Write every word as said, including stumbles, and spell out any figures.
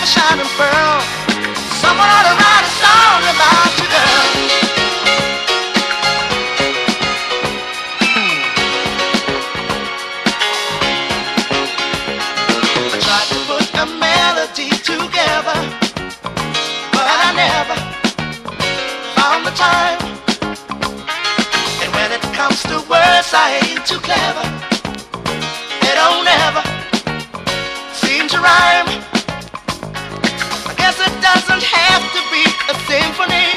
shining pearl. Someone ought to write a song about you, girl. I tried to put a melody together, but I never found the time. And when it comes to words, I ain't too clever. They don't ever seem to rhyme. I guess it doesn't have to be a symphony.